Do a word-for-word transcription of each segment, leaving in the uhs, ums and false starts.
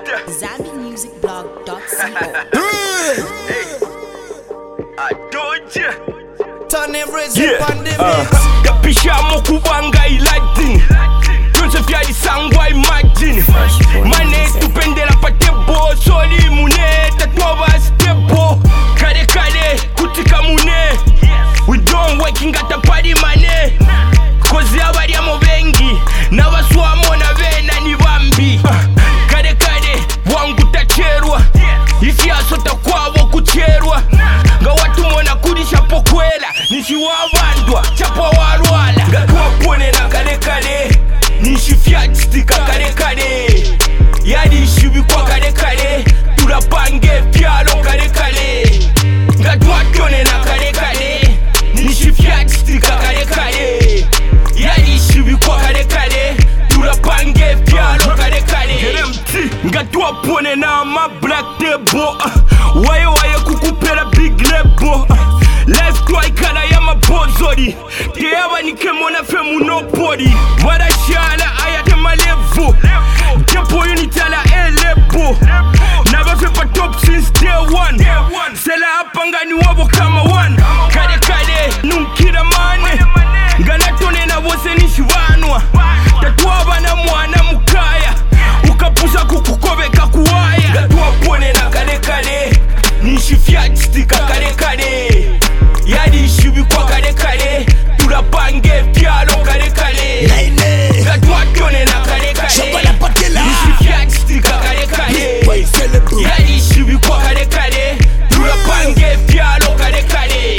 Zambi Music Blog dot co. Hey, I told you. Turn everything Yeah, pandemic. uh, Kapisha mokubanga iladini. Joseph ya isangwa imagine. Mane tupendela patebo. Soli mune tatwaba stebo. Kade kade kutika mune. We don't working at the party mane. Kozi abari amo bengi. Na waswamo na vena ni bambi. Kade kade wangu tacherwa. Isi asota kwabo kucherwa. Nga watu mona kudisha pokwela. Nishi wabandwa chapa warwala. Nga tuwapone na kade kade. Nishi fiat stika kade kade. Yadi ishibi kwa kade kade. Turapange pialo kade kade. Nga tuwatone na kade kade. Nishi fiat stika kade kade. Yadi ishibi kwa kade kade. Turapange pialo kade kade. Nga tuwapone na ma black table. Waye waye kukupera big lebo. Life try kana ya mabozori. Teaba nikemona femu no body. Warashala ayate malevo. Depo unitala elebo. Never fepa top since day one. Sela apanga ni wabo kama one. Kade kade nunkira mane. Ngana tone na wose nishiwanwa. Tatuaba na mwana mukaya. Ukapusa kukukobeka kuwaya. Gatuwa pone na kade kade. Nishi fiat stika kade kade. Yadi ishibi kwa kade kade. Turapange pialo kade kade. Gatuwa tone na kade kade. Nishi fiat stika kade kade. Yadi ishibi kwa kade kade. Turapange pialo kade kade.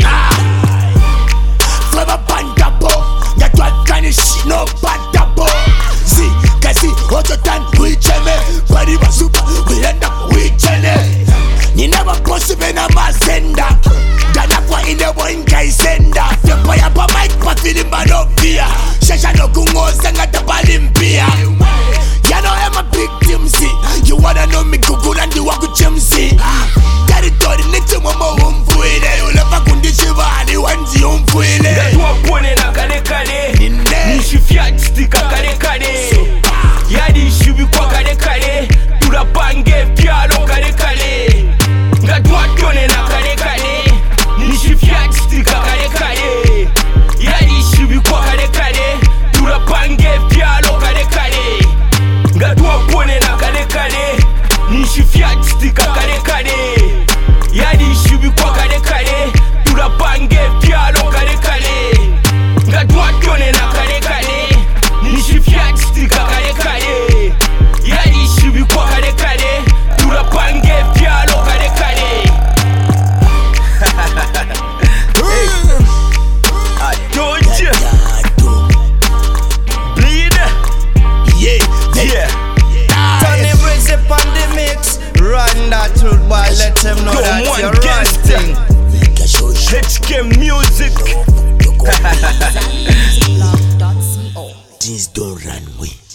Flava bandabo, ya twakani shino bandabo. Zi, kasi, ototan, wicheme. Bari basupa, we end up wichene. You never possible na mazenda. Dana kwa ine wo ingaisenda. Fepa ya pa mic pa feeling balopia. Shasha no kungoza ngata balimpia. Ya know I'm a big timsi. You wanna know me Google and you waku chimsi. Territory niti mama umfuile. Ulefa kundishi vali wanzi umfuile. Gatuwa pone na kade kade. Nishi fiat stika kade kade. Yadi ishibi kwa kade kade. Turapange pialo kade kade. Gatuwa tone na kade kade. Nishi fiat stika kade kade. Yadi ishibi kwa kade kade. Turapange pialo kade kade. Gatuwa pone na kade kade. Nishi fiat stika kade kade. Yadi ishibi kwa kade kade. Turapange pialo kade kade. Gatuwa tone na kade kade. Nishi fiat stika kade kade. Yadi ishibi kwa kade kade. Turapange pialo kade kade. I told you. Bleed. Yeah, Yeah. Turn everything pandemic. Run that road, boy. Let them know Come that on, you're right gangster. thing. H K Music. Zambi Music Blog dot co. Things don't run away.